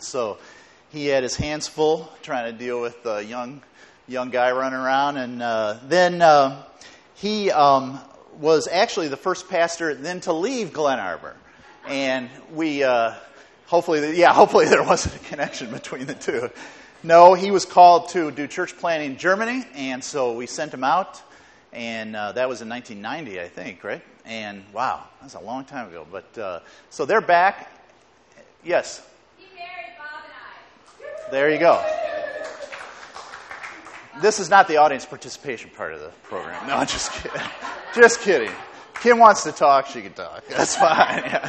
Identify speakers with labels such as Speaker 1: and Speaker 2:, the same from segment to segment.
Speaker 1: So he had his hands full trying to deal with the young guy running around. And then he was actually the first pastor then to leave Glen Arbor. And we, hopefully there wasn't a connection between the two. No, he was called to do church planting in Germany, and so we sent him out. And that was in 1990, I think, right? And wow, that's a long time ago. But so they're back. Yes?
Speaker 2: He married Bob and I.
Speaker 1: There you go. This is not the audience participation part of the program. No, I'm just kidding. Just kidding. Kim wants to talk, she can talk. That's fine. Yeah.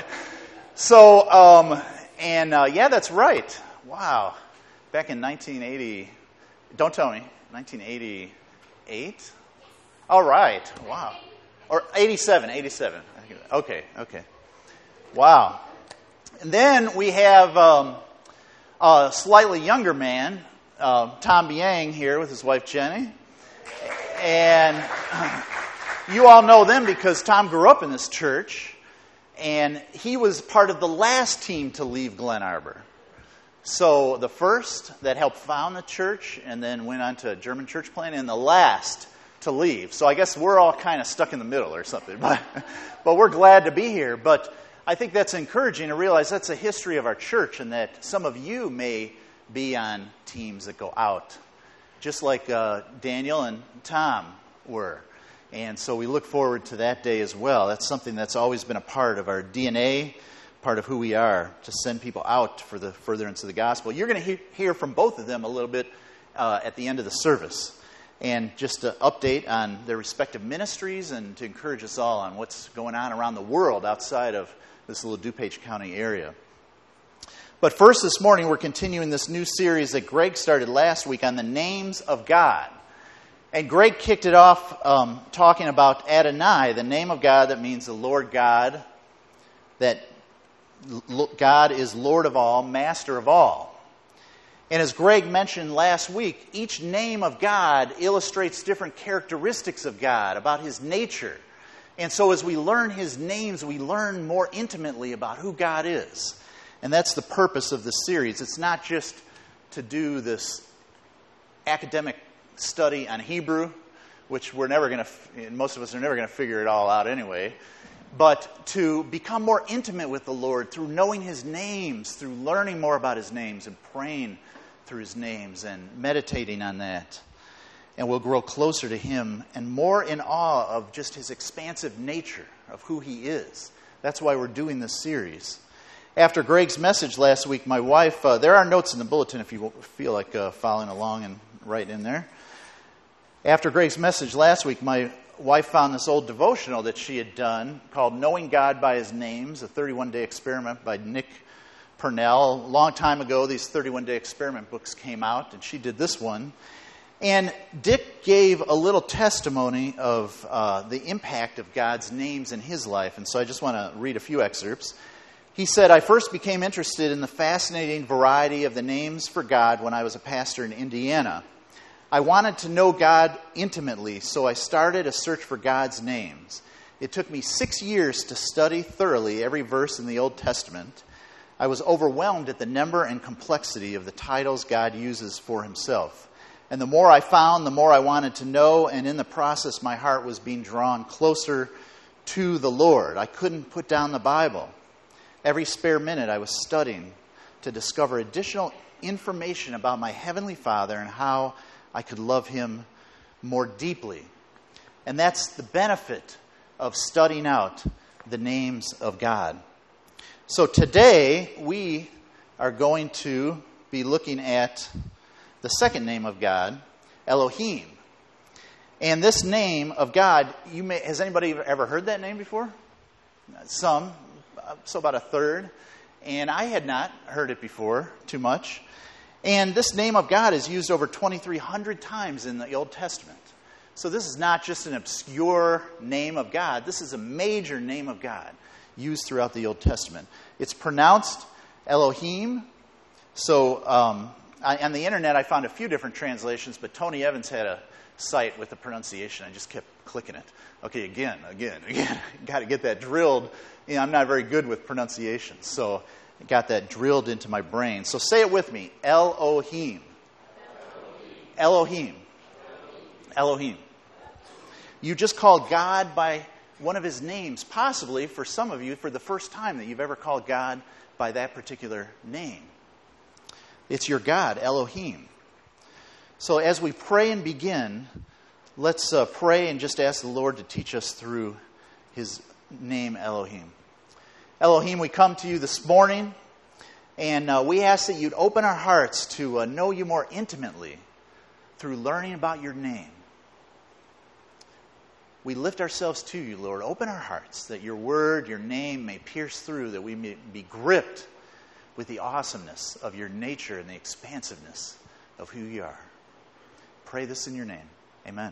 Speaker 1: So, yeah, that's right. Wow. Back in 1980, don't tell me, 1988? All right. Wow. Or 87. Okay. Wow. And then we have a slightly younger man, Tom Biang here with his wife Jenny. And you all know them because Tom grew up in this church. And he was part of the last team to leave Glen Arbor. So the first that helped found the church and then went on to German church planting, and the last to leave. So I guess we're all kind of stuck in the middle or something. But we're glad to be here. But I think that's encouraging to realize that's a history of our church and that some of you may be on teams that go out, just like Daniel and Tom were. And so we look forward to that day as well. That's something that's always been a part of our DNA, part of who we are, to send people out for the furtherance of the gospel. You're going to hear from both of them a little bit at the end of the service. And just to update on their respective ministries and to encourage us all on what's going on around the world outside of this little DuPage County area. But first this morning, we're continuing this new series that Greg started last week on the names of God. And Greg kicked it off talking about Adonai, the name of God that means the Lord God, that God is Lord of all, Master of all. And as Greg mentioned last week, each name of God illustrates different characteristics of God, about His nature. And so as we learn His names, we learn more intimately about who God is. And that's the purpose of this series. It's not just to do this academic study on Hebrew, which most of us are never going to figure it all out anyway, but to become more intimate with the Lord through knowing His names, through learning more about His names and praying through His names and meditating on that. And we'll grow closer to Him and more in awe of just His expansive nature, of who He is. That's why we're doing this series. After Greg's message last week, my wife, there are notes in the bulletin if you feel like following along and right in there. After Greg's message last week, my wife found this old devotional that she had done called Knowing God by His Names, a 31-day experiment by Nick Purnell. A long time ago, these 31-day experiment books came out, and she did this one. And Dick gave a little testimony of the impact of God's names in his life, and so I just want to read a few excerpts. He said, I first became interested in the fascinating variety of the names for God when I was a pastor in Indiana. I wanted to know God intimately, so I started a search for God's names. It took me 6 years to study thoroughly every verse in the Old Testament. I was overwhelmed at the number and complexity of the titles God uses for Himself. And the more I found, the more I wanted to know, and in the process, my heart was being drawn closer to the Lord. I couldn't put down the Bible. Every spare minute, I was studying to discover additional information about my Heavenly Father and how I could love Him more deeply. And that's the benefit of studying out the names of God. So today, we are going to be looking at the second name of God, Elohim. And this name of God, has anybody ever heard that name before? Some, so about a third. And I had not heard it before too much. And this name of God is used over 2,300 times in the Old Testament. So this is not just an obscure name of God. This is a major name of God used throughout the Old Testament. It's pronounced Elohim. So on the internet I found a few different translations, but Tony Evans had a site with the pronunciation. I just kept clicking it. Okay, again. Got to get that drilled. I'm not very good with pronunciation. So, got that drilled into my brain. So say it with me. Elohim. Elohim. Elohim. You just called God by one of his names, possibly for some of you, for the first time that you've ever called God by that particular name. It's your God, Elohim. So as we pray and begin, let's pray and just ask the Lord to teach us through his name, Elohim. Elohim, we come to you this morning, and we ask that you'd open our hearts to know you more intimately through learning about your name. We lift ourselves to you, Lord. Open our hearts that your word, your name may pierce through, that we may be gripped with the awesomeness of your nature and the expansiveness of who you are. Pray this in your name. Amen.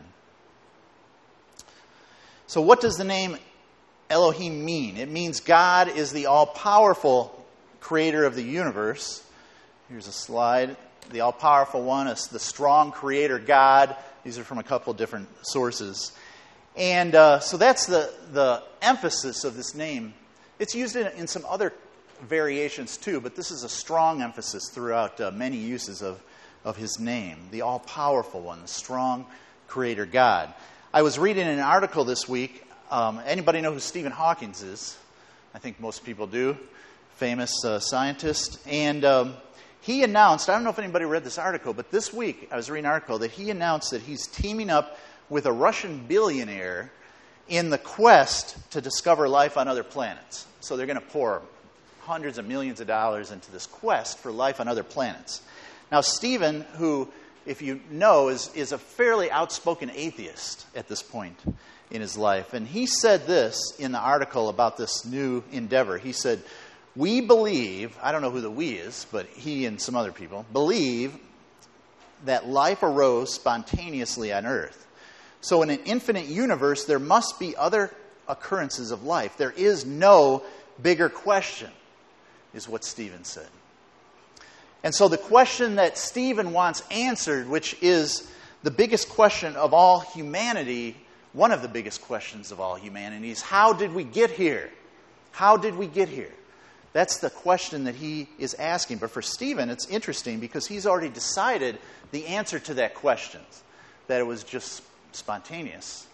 Speaker 1: So what does the name Elohim mean? It means God is the all-powerful creator of the universe. Here's a slide. The all-powerful one is the strong creator God. These are from a couple different sources. And so that's the emphasis of this name. It's used in some other variations too, but this is a strong emphasis throughout many uses of his name. The all-powerful one, the strong creator God. I was reading an article this week. Anybody know who Stephen Hawking is? I think most people do. Famous scientist. And he announced, I don't know if anybody read this article, but this week I was reading an article that he announced that he's teaming up with a Russian billionaire in the quest to discover life on other planets. So they're going to pour hundreds of millions of dollars into this quest for life on other planets. Now, Stephen, who, if you know, is a fairly outspoken atheist at this point in his life. And he said this in the article about this new endeavor. He said, we believe, I don't know who the we is, but he and some other people, believe that life arose spontaneously on Earth. So in an infinite universe, there must be other occurrences of life. There is no bigger question, is what Stephen said. And so the question that Stephen wants answered, which is the biggest question of all humanity, one of the biggest questions of all humanity, is how did we get here? How did we get here? That's the question that he is asking. But for Stephen, it's interesting because he's already decided the answer to that question, that it was just spontaneous.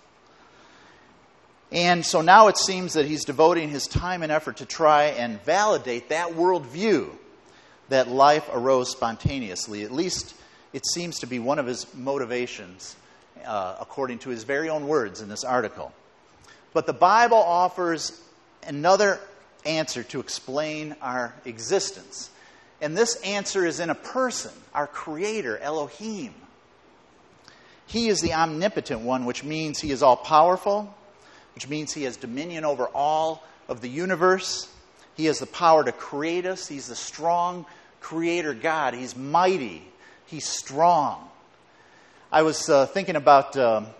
Speaker 1: And so now it seems that he's devoting his time and effort to try and validate that worldview that life arose spontaneously. At least it seems to be one of his motivations, according to his very own words in this article. But the Bible offers another answer to explain our existence. And this answer is in a person, our Creator, Elohim. He is the omnipotent one, which means he is all-powerful, which means he has dominion over all of the universe. He has the power to create us. He's the strong creator God. He's mighty. He's strong. I was thinking about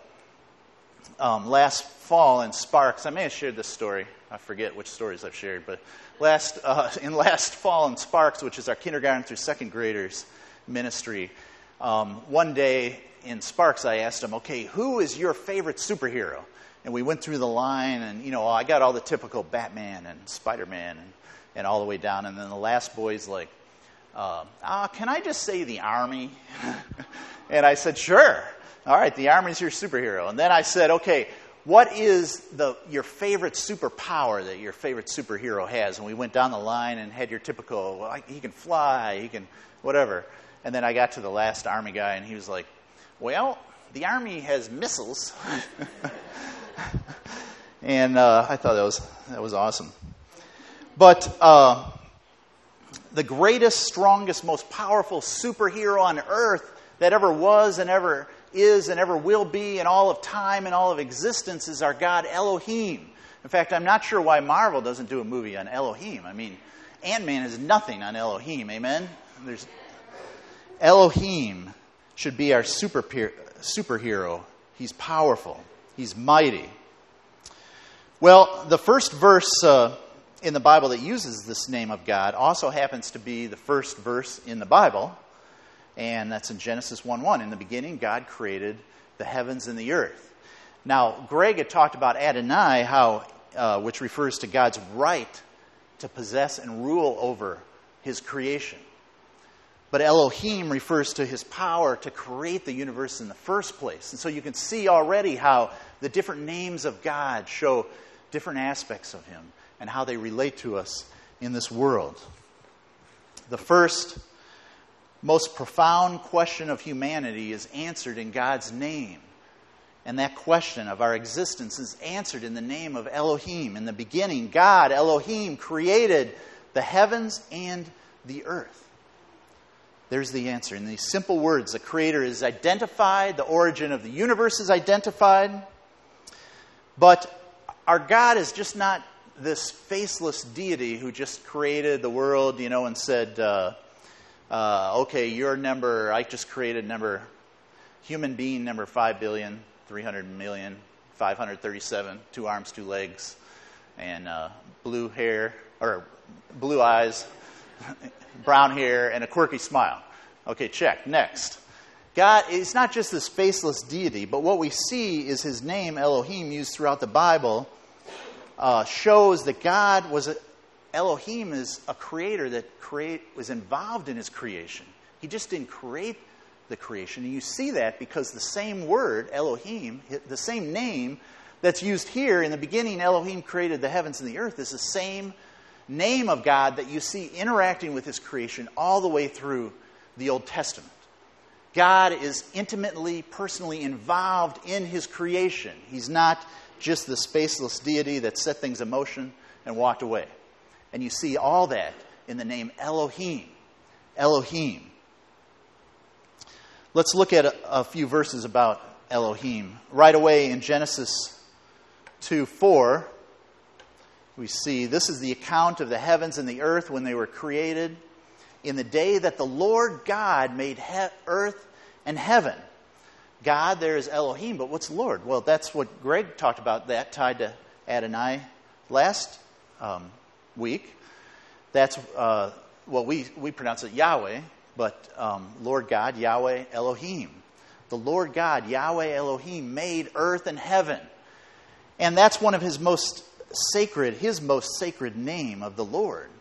Speaker 1: last fall in Sparks. I may have shared this story. I forget which stories I've shared, but last fall in Sparks, which is our kindergarten through second graders ministry, one day in Sparks, I asked them, okay, who is your favorite superhero? And we went through the line, and, I got all the typical Batman and Spider-Man and all the way down. And then the last boy's like, can I just say the Army? And I said, sure. All right, the Army's your superhero. And then I said, okay, what is your favorite superpower that your favorite superhero has? And we went down the line and had your typical, well, he can fly, he can whatever. And then I got to the last Army guy, and he was like, well, the Army has missiles. And I thought that was awesome. But the greatest, strongest, most powerful superhero on earth that ever was and ever is and ever will be in all of time and all of existence is our God Elohim. In fact, I'm not sure why Marvel doesn't do a movie on Elohim. I mean, Ant-Man is nothing on Elohim, amen? Elohim should be our superhero. He's powerful. He's mighty. Well, the first verse in the Bible that uses this name of God also happens to be the first verse in the Bible, and that's in Genesis 1:1. In the beginning, God created the heavens and the earth. Now, Greg had talked about Adonai, which refers to God's right to possess and rule over his creation. But Elohim refers to his power to create the universe in the first place. And so you can see already how the different names of God show different aspects of him and how they relate to us in this world. The first, most profound question of humanity is answered in God's name. And that question of our existence is answered in the name of Elohim. In the beginning, God, Elohim, created the heavens and the earth. There's the answer. In these simple words, the Creator is identified, the origin of the universe is identified. But our God is just not this faceless deity who just created the world, and said, okay, your number, I just created number, human being number 5,300,537, 2 arms, 2 legs, and blue hair, or blue eyes, brown hair, and a quirky smile. Okay, check. Next. God is not just this faceless deity, but what we see is his name, Elohim, used throughout the Bible, shows that God was Elohim is a creator that was involved in his creation. He just didn't create the creation. And you see that because the same word, Elohim, the same name that's used here in the beginning, Elohim created the heavens and the earth, is the same name of God that you see interacting with his creation all the way through the Old Testament. God is intimately, personally involved in his creation. He's not just the spaceless deity that set things in motion and walked away. And you see all that in the name Elohim. Elohim. Let's look at a few verses about Elohim. Right away in Genesis 2:4, we see this is the account of the heavens and the earth when they were created, in the day that the Lord God made earth and heaven. God, there is Elohim, but what's Lord? Well, that's what Greg talked about, that tied to Adonai last week. That's, we pronounce it Yahweh, but Lord God, Yahweh, Elohim. The Lord God, Yahweh, Elohim, made earth and heaven. And that's one of his most sacred name of the Lord.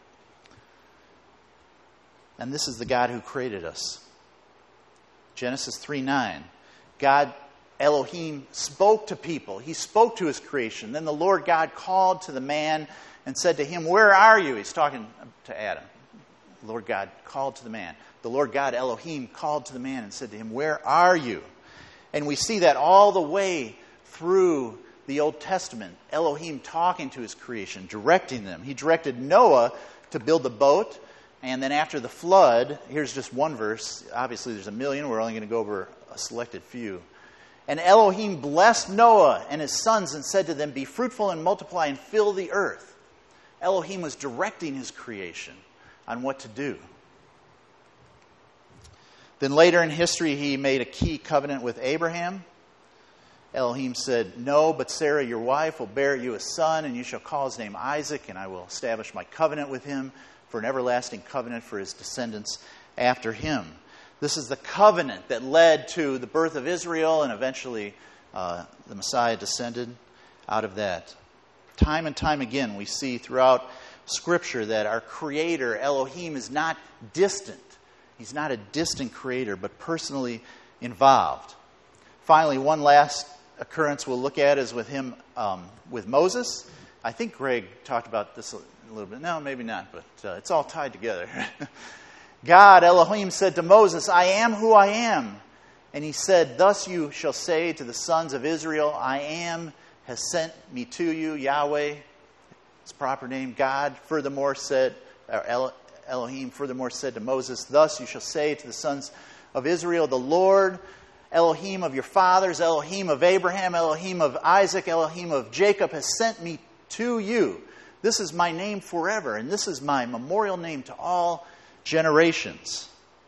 Speaker 1: And this is the God who created us. Genesis 3:9. God, Elohim, spoke to people. He spoke to his creation. Then the Lord God called to the man and said to him, "Where are you?" He's talking to Adam. The Lord God called to the man. The Lord God, Elohim, called to the man and said to him, "Where are you?" And we see that all the way through the Old Testament. Elohim talking to his creation, directing them. He directed Noah to build the boat. And then after the flood, here's just one verse. Obviously, there's a million. We're only going to go over a selected few. And Elohim blessed Noah and his sons and said to them, "Be fruitful and multiply and fill the earth." Elohim was directing his creation on what to do. Then later in history, he made a key covenant with Abraham. Elohim said, "No, but Sarah, your wife, will bear you a son, and you shall call his name Isaac, and I will establish my covenant with him for an everlasting covenant for his descendants after him." This is the covenant that led to the birth of Israel, and eventually the Messiah descended out of that. Time and time again, we see throughout Scripture that our Creator, Elohim, is not distant. He's not a distant Creator, but personally involved. Finally, one last occurrence we'll look at is with him, with Moses. I think Greg talked about this a little bit. No, maybe not, but it's all tied together. God, Elohim, said to Moses, "I am who I am." And he said, "Thus you shall say to the sons of Israel, I am has sent me to you." Yahweh, his proper name. God furthermore said, Elohim furthermore said to Moses, "Thus you shall say to the sons of Israel, the Lord, Elohim of your fathers, Elohim of Abraham, Elohim of Isaac, Elohim of Jacob, has sent me to you. This is my name forever, and this is my memorial name to all generations."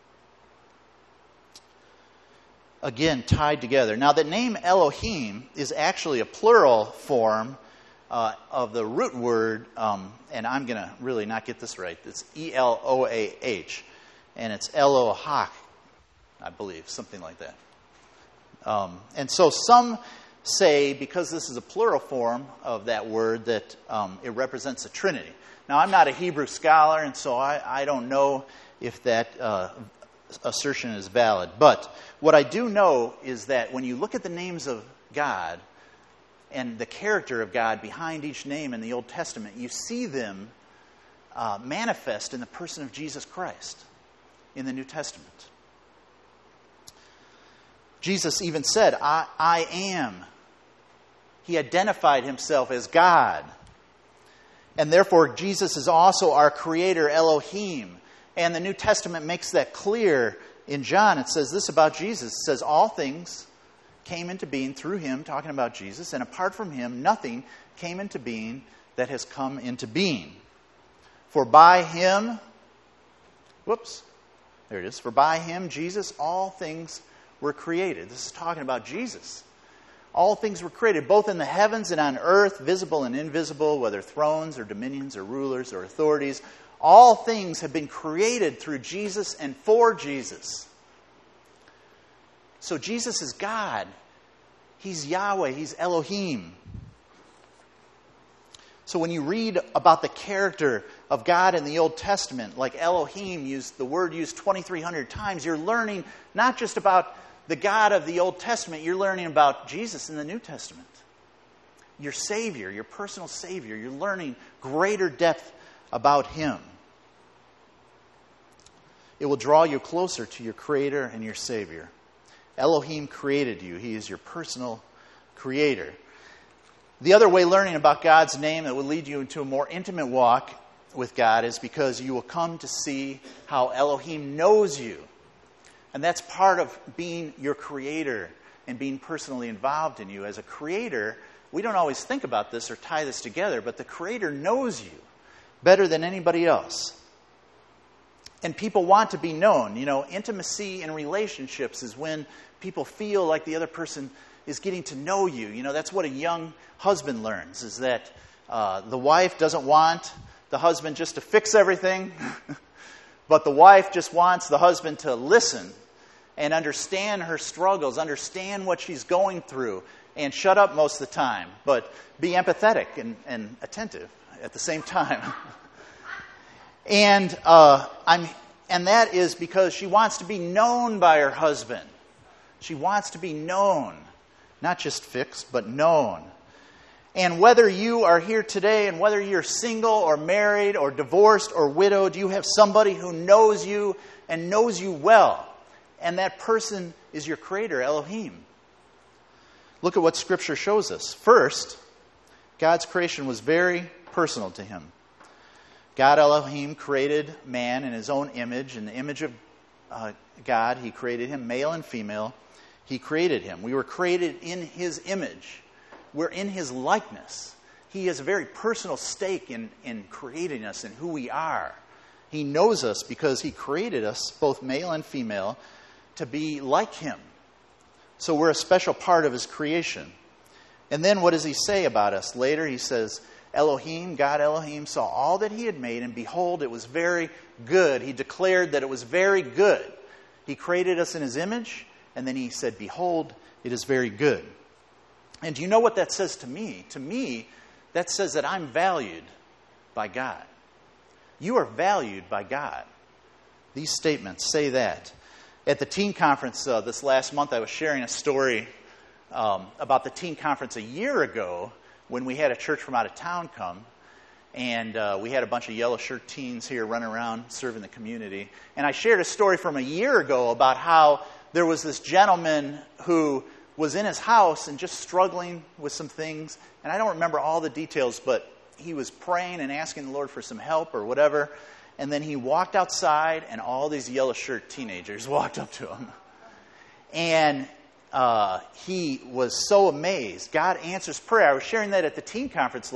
Speaker 1: Again, tied together. Now, the name Elohim is actually a plural form of the root word, and I'm going to really not get this right. It's Eloah, and it's Elohak, I believe, something like that. And so some say, because this is a plural form of that word, that it represents a trinity. Now, I'm not a Hebrew scholar, and so I don't know if that assertion is valid. But what I do know is that when you look at the names of God and the character of God behind each name in the Old Testament, you see them manifest in the person of Jesus Christ in the New Testament. Jesus even said, I am. He identified himself as God. And therefore, Jesus is also our creator, Elohim. And the New Testament makes that clear. In John, it says this about Jesus. It says, all things came into being through him, talking about Jesus, and apart from him, nothing came into being that has come into being. For by him, for by him, Jesus, all things were created. This is talking about Jesus. All things were created, both in the heavens and on earth, visible and invisible, whether thrones or dominions or rulers or authorities. All things have been created through Jesus and for Jesus. So Jesus is God. He's Yahweh. He's Elohim. So when you read about the character of God in the Old Testament, like Elohim, the word used 2,300 times, you're learning not just about the God of the Old Testament, you're learning about Jesus in the New Testament. Your Savior, your personal Savior. You're learning greater depth about him. It will draw you closer to your Creator and your Savior. Elohim created you. He is your personal Creator. The other way learning about God's name that will lead you into a more intimate walk with God is because you will come to see how Elohim knows you. And that's part of being your Creator and being personally involved in you. As a Creator, we don't always think about this or tie this together, but the Creator knows you better than anybody else. And people want to be known. You know, intimacy in relationships is when people feel like the other person is getting to know you. You know, that's what a young husband learns, is that the wife doesn't want the husband just to fix everything, but the wife just wants the husband to listen and understand her struggles, understand what she's going through, and shut up most of the time, but be empathetic and attentive at the same time. And that is because she wants to be known by her husband. She wants to be known, not just fixed, but known. And whether you are here today, and whether you're single or married or divorced or widowed, you have somebody who knows you and knows you well. And that person is your Creator, Elohim. Look at what Scripture shows us. First, God's creation was very personal to him. God, Elohim, created man in his own image. In the image of God, he created him, male and female. He created him. We were created in his image. We're in his likeness. He has a very personal stake in creating us and who we are. He knows us because he created us, both male and female, to be like him. So we're a special part of his creation. And then what does he say about us? Later he says, Elohim, God Elohim, saw all that he had made, and behold, it was very good. He declared that it was very good. He created us in his image, and then he said, behold, it is very good. And do you know what that says to me? To me, that says that I'm valued by God. You are valued by God. These statements say that. At the teen conference this last month, I was sharing a story about the teen conference a year ago when we had a church from out of town come. And we had a bunch of yellow shirt teens here running around serving the community. And I shared a story from a year ago about how there was this gentleman who was in his house and just struggling with some things. And I don't remember all the details, but he was praying and asking the Lord for some help or whatever. And then he walked outside, and all these yellow shirt teenagers walked up to him. And he was so amazed. God answers prayer. I was sharing that at the teen conference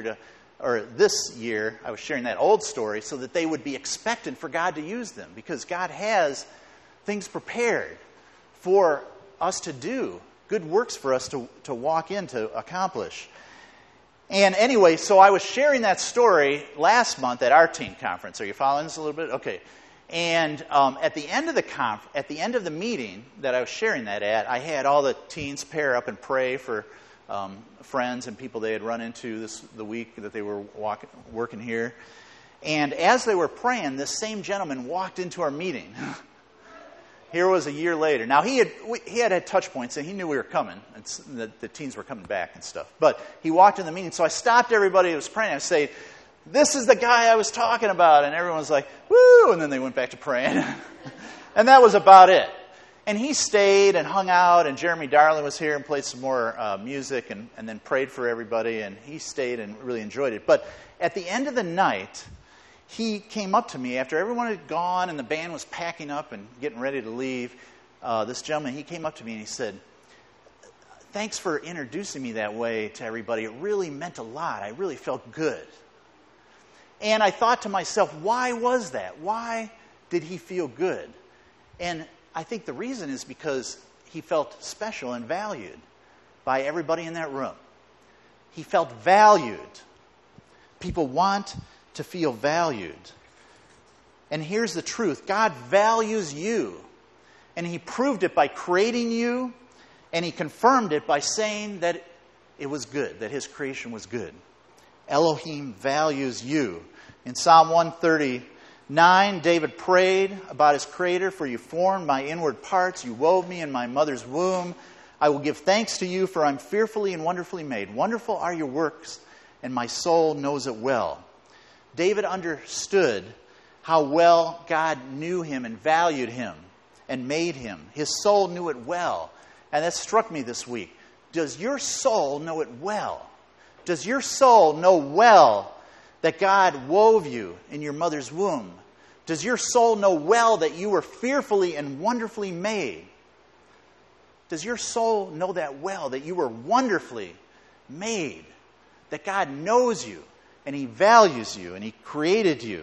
Speaker 1: this year. I was sharing that old story so that they would be expectant for God to use them, because God has things prepared for us to do, good works for us to walk in, to accomplish. And anyway, so I was sharing that story last month at our teen conference. Are you following this a little bit? Okay. And at the end of the meeting that I was sharing that at, I had all the teens pair up and pray for friends and people they had run into the week that they were working here. And as they were praying, this same gentleman walked into our meeting. Here was a year later. Now, he had touch points, and he knew we were coming, and the teens were coming back and stuff. But he walked in the meeting, so I stopped everybody who was praying. I said, "This is the guy I was talking about." And everyone was like, "Woo!" And then they went back to praying. And that was about it. And he stayed and hung out, and Jeremy Darling was here and played some more music and then prayed for everybody, and he stayed and really enjoyed it. But at the end of the night, he came up to me after everyone had gone and the band was packing up and getting ready to leave. This gentleman, he came up to me and he said, "Thanks for introducing me that way to everybody. It really meant a lot. I really felt good." And I thought to myself, why was that? Why did he feel good? And I think the reason is because he felt special and valued by everybody in that room. He felt valued. People want to feel valued. And here's the truth. God values you. And he proved it by creating you, and he confirmed it by saying that it was good, that his creation was good. Elohim values you. In Psalm 139, David prayed about his Creator, "For you formed my inward parts, you wove me in my mother's womb. I will give thanks to you, for I'm fearfully and wonderfully made. Wonderful are your works, and my soul knows it well." David understood how well God knew him and valued him and made him. His soul knew it well. And that struck me this week. Does your soul know it well? Does your soul know well that God wove you in your mother's womb? Does your soul know well that you were fearfully and wonderfully made? Does your soul know that well, that you were wonderfully made? That God knows you, and he values you, and he created you?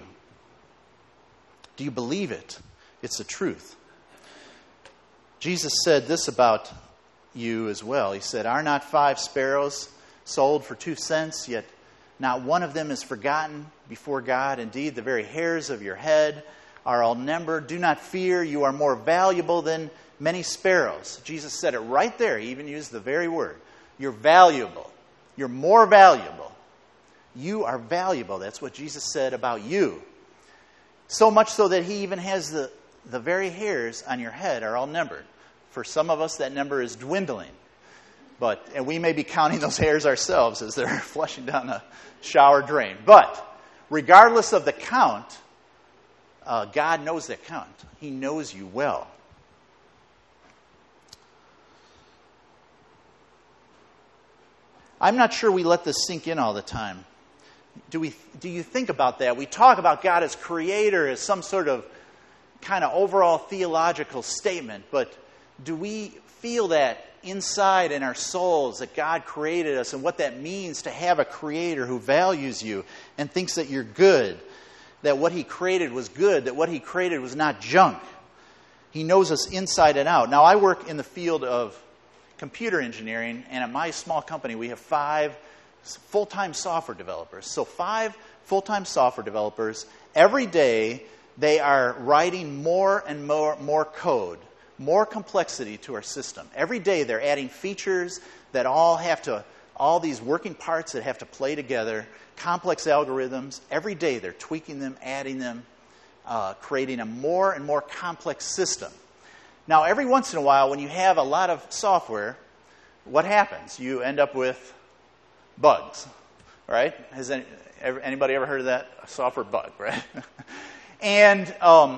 Speaker 1: Do you believe it? It's the truth. Jesus said this about you as well. He said, "Are not 5 sparrows sold for 2 cents, yet not one of them is forgotten before God? Indeed, the very hairs of your head are all numbered. Do not fear, you are more valuable than many sparrows." Jesus said it right there. He even used the very word. You're valuable. You're more valuable. You are valuable. That's what Jesus said about you. So much so that he even has the very hairs on your head are all numbered. For some of us, that number is dwindling. And we may be counting those hairs ourselves as they're flushing down a shower drain. But regardless of the count, God knows that count. He knows you well. I'm not sure we let this sink in all the time. Do you think about that? We talk about God as creator as some sort of kind of overall theological statement, but do we feel that inside in our souls that God created us and what that means to have a creator who values you and thinks that you're good, that what he created was good, that what he created was not junk? He knows us inside and out. Now, I work in the field of computer engineering, and at my small company, we have 5 full-time software developers. So 5 full-time software developers. Every day, they are writing more and more code, more complexity to our system. Every day, they're adding features that all these working parts that have to play together, complex algorithms. Every day, they're tweaking them, adding them, creating a more and more complex system. Now, every once in a while, when you have a lot of software, what happens? You end up with bugs, right? Has anybody ever heard of that? A software bug, right? And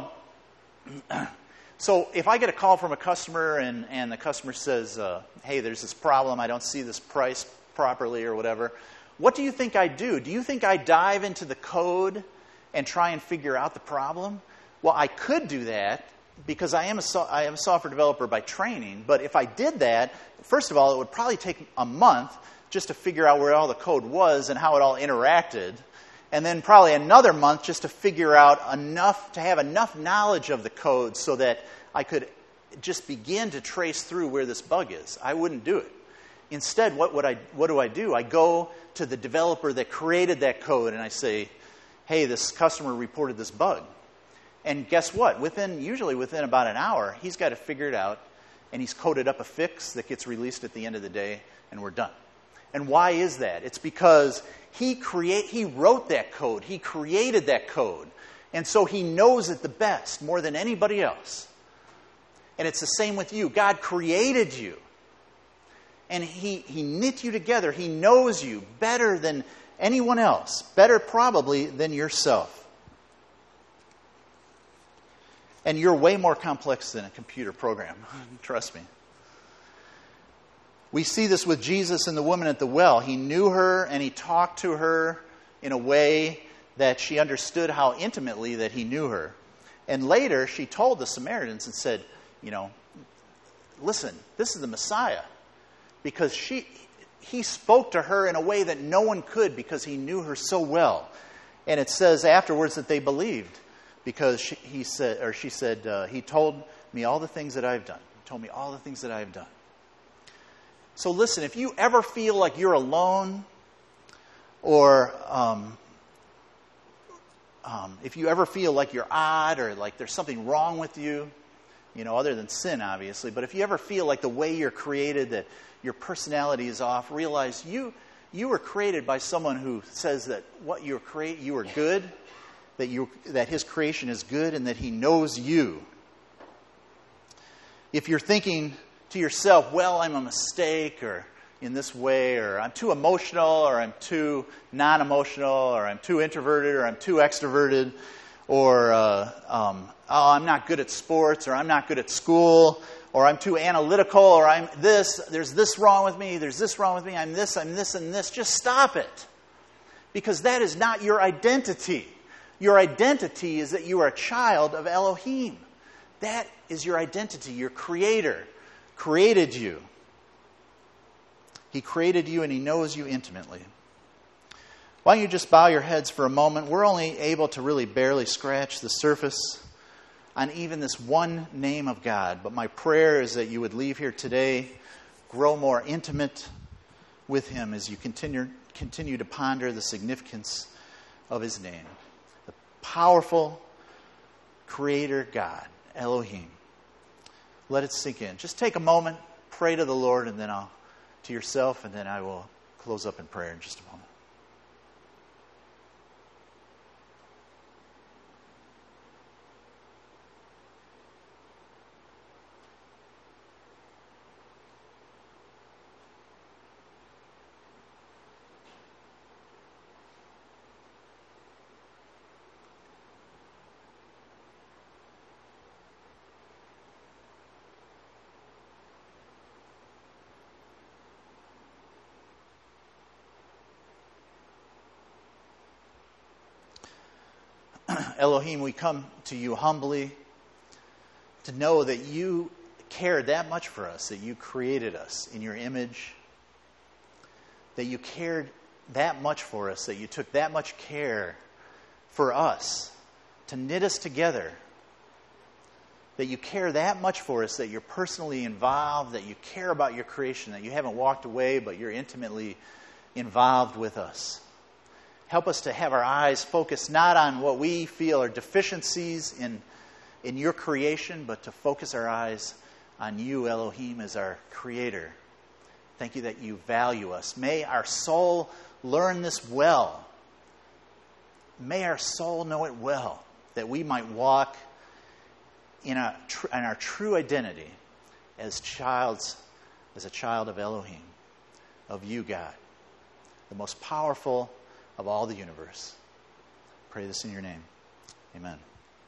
Speaker 1: so if I get a call from a customer and the customer says, "Hey, there's this problem. I don't see this price properly," or whatever, what do you think I do? Do you think I dive into the code and try and figure out the problem? Well, I could do that because I am a software developer by training. But if I did that, first of all, it would probably take a month just to figure out where all the code was and how it all interacted. And then probably another month just to figure out to have enough knowledge of the code so that I could just begin to trace through where this bug is. I wouldn't do it. Instead, what do I do? I go to the developer that created that code and I say, "Hey, this customer reported this bug." And guess what? Usually within about an hour, he's got to figure it out, and he's coded up a fix that gets released at the end of the day, and we're done. And why is that? It's because he wrote that code. He created that code. And so he knows it the best, more than anybody else. And it's the same with you. God created you. And he knit you together. He knows you better than anyone else. Better probably than yourself. And you're way more complex than a computer program. Trust me. We see this with Jesus and the woman at the well. He knew her and he talked to her in a way that she understood how intimately that he knew her. And later she told the Samaritans and said, listen, this is the Messiah. Because he spoke to her in a way that no one could because he knew her so well. And it says afterwards that they believed because she said, he told me all the things that I've done. He told me all the things that I've done. So listen, if you ever feel like you're alone, or if you ever feel like you're odd or like there's something wrong with you, other than sin, obviously, but if you ever feel like the way you're created, that your personality is off, realize you were created by someone who says that what you are good, that his creation is good, and that he knows you. If you're thinking to yourself, well, I'm a mistake, or in this way, or I'm too emotional, or I'm too non-emotional, or I'm too introverted, or I'm too extroverted, or I'm not good at sports, or I'm not good at school, or I'm too analytical, or I'm this, there's this wrong with me, there's this wrong with me, I'm this, and this. Just stop it. Because that is not your identity. Your identity is that you are a child of Elohim. That is your identity. Your Creator created you. He created you and He knows you intimately. Why don't you just bow your heads for a moment? We're only able to really barely scratch the surface on even this one name of God. But my prayer is that you would leave here today, grow more intimate with Him as you continue to ponder the significance of His name. The powerful Creator God, Elohim. Let it sink in. Just take a moment, pray to the Lord, and then to yourself, and then I will close up in prayer in just a moment. Elohim, we come to you humbly to know that you cared that much for us, that you created us in your image, that you cared that much for us, that you took that much care for us to knit us together, that you care that much for us, that you're personally involved, that you care about your creation, that you haven't walked away, but you're intimately involved with us. Help us to have our eyes focused not on what we feel are deficiencies in your creation, but to focus our eyes on you, Elohim, as our Creator. Thank you that you value us. May our soul learn this well. May our soul know it well, that we might walk in our true identity as a child of Elohim, of you, God, the most powerful of all the universe. Pray this in your name. Amen.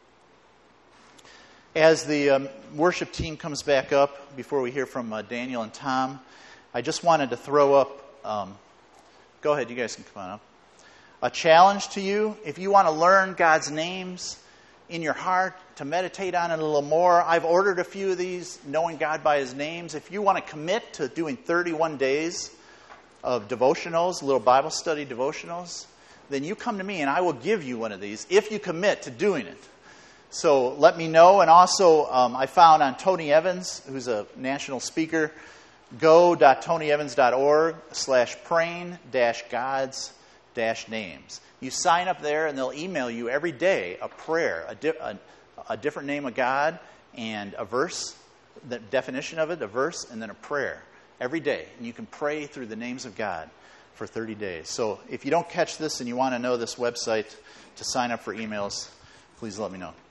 Speaker 1: As the worship team comes back up, before we hear from Daniel and Tom, I just wanted to throw up, go ahead, you guys can come on up, a challenge to you. If you want to learn God's names in your heart, to meditate on it a little more, I've ordered a few of these, knowing God by His names. If you want to commit to doing 31 days of devotionals, little Bible study devotionals, then you come to me and I will give you one of these if you commit to doing it. So let me know. And also, I found on Tony Evans, who's a national speaker, go.tonyevans.org/praying-gods-names. You sign up there and they'll email you every day a prayer, a different name of God and a verse, the definition of it, a verse, and then a prayer. every day. And you can pray through the names of God for 30 days. So if you don't catch this and you want to know this website to sign up for emails, please let me know.